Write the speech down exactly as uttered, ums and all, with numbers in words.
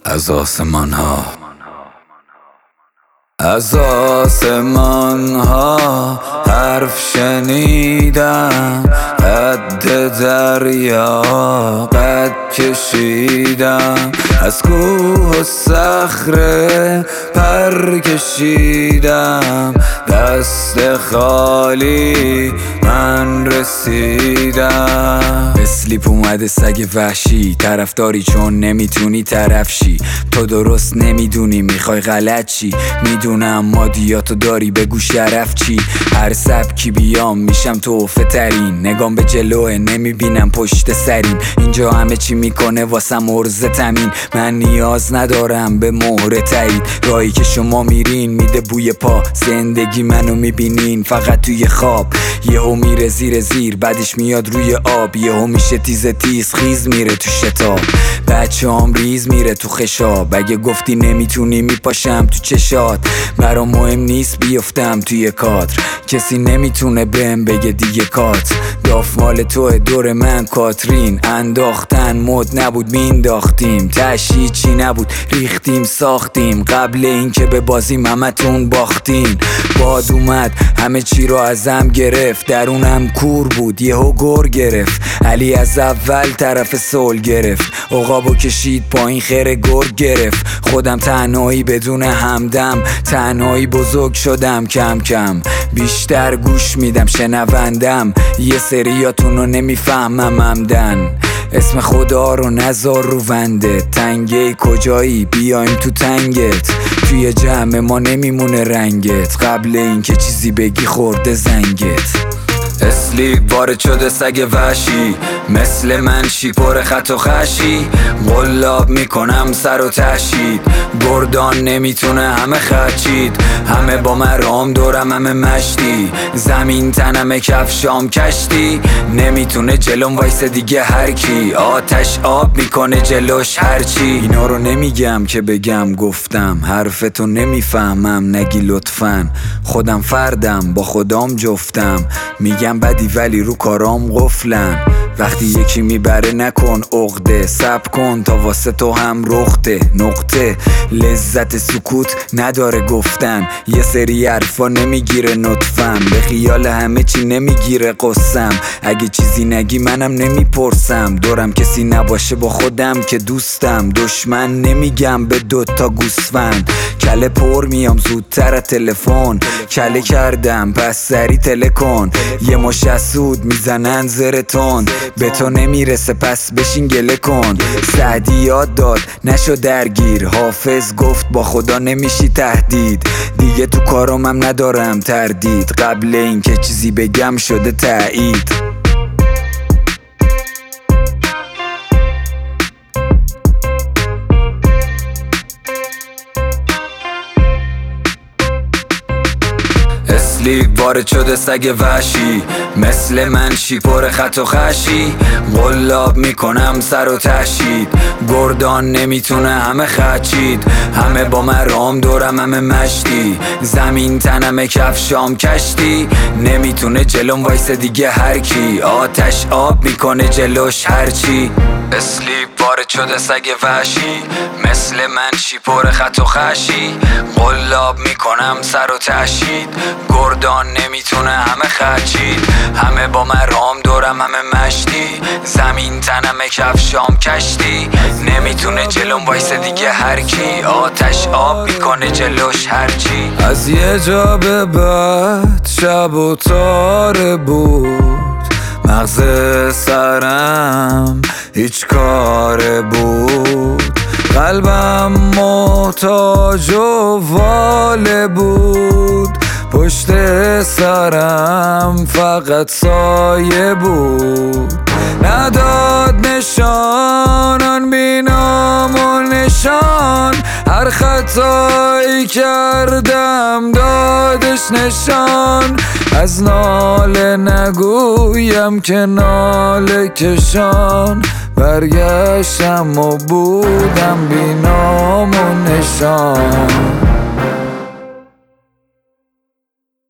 از آسمان ها از آسمان ها حرف شنیدم، قد دریا قد کشیدم، از کوه و صخره پر کشیدم، دست خالی من رسیدم. اسلیپ اومده سگ وحشی، طرفداری چون نمیتونی طرف شی، تو درست نمیدونی میخوای غلط چی، میدونم مادیاتو داری بگو شرف چی، هر سبکی بیام میشم توفه ترین، نگام به جلوه نمیبینم پشت سرین، اینجا همه چی میکنه واسم عرض تمین، من نیاز ندارم به مهر تایید، راهی که شما میرین میده بوی پا، زندگی منو میبینین فقط توی خواب، یهو میره زیر زیر بعدش میاد روی آب، یهو میشه تیز تیز خیز میره تو شتاب، بچه هم ریز میره تو خشاب، اگه گفتی نمیتونی میپاشم تو چشات، برام مهم نیست بیفتم توی کادر، کسی نمیتونه بهم بگه دیگه کات، داف مال توه دور من کاترین، انداختن مد نبود مینداختیم، تشییع چی نبود ریختیم ساختیم، قبل این که به بازیم همتون باختین، باد اومد همه چی رو ازم گرفت، درونم کور بود یهو گر گرفت، علی از اول طرف سول گرفت، عقابو کشید پایین خیر گر گرفت، خودم تنهایی بدون همدم، تنهایی بزرگ شدم کم کم، بیشتر گوش میدم شنوندم، یه سریاتون رو نمیفهمم همدن، اسم خدا رو نذار رو ونده، تنگه کجایی بیایم تو تنگت، توی جمع ما نمیمونه رنگت، قبل این که چیزی بگی خورده زنگت. اسلیپ وارد شده سگ وحشی، مثل من شی پر خط و خشی، قلاب میکنم سر و تشید، گردان نمیتونه همه خچید، همه با مرام دورم همه مشتی، زمین تنمه کفشام کشتی، نمیتونه جلوم وایس دیگه هر کی، آتش آب میکنه جلوش هرچی، اینا رو نمیگم که بگم گفتم، حرفتو نمیفهمم نگی لطفاً، خودم فردم با خودم جفتم، میگم بدی ولی رو کارام قفلن، وقتی یکی میبره نکن عقده، صبر کن تا واسه تو هم رخته، نقطه لذت سکوت نداره گفتن، یه سری حرفا نمیگیره نطفم، به خیال همه چی نمیگیره قصم، اگه چیزی نگی منم نمیپرسم، دورم کسی نباشه با خودم که دوستم، دشمن نمیگم به دوتا گوسفند، کله پر میام زودتر از تلفن، کله کردم پس سری تله کن، یه مش حسود میزنن زرتون، به تو نمیرسه پس بشین گله کن، سعدی یاد داد نشو درگیر، حافظ گفت با خدا نمیشی تهدید، دیگه تو کارامم ندارم تردید، قبل این که چیزی بگم شده تایید. اسلیپ وارد شده سگ وحشی، مثل من شی پر خط و خشی، قلاب میکنم سر و تشید، گردان نمیتونه همه خچید، همه با مرام دورم همه مشتی، زمین تنمه کفشام کشتی، نمیتونه جلوم وایس دیگه هر کی، آتش آب میکنه جلوش هرچی. اسلیپ وارد شده سگ وحشی، مثل من شی پر خط و خشی، قلاب میکنم سر و تشید، گردان نمیتونه همه خچید، همه با مرام دورم همه مشتی، زمین تنمه کفشام کشتی، نمیتونه جلوم وایس دیگه هر کی، آتش آب میکنه جلوش هرچی. از یه جا به بعد شب و تاره بود، مغز سرم هیچ کاره بود، قلبم محتاج و واله بود، پشت سرم فقط سایه بود، نداد نشان آن بینام و نشان، هر خطایی کردم دادش نشان، از ناله نگویم که ناله کشان، برگشتم و بودم بینام و نشان.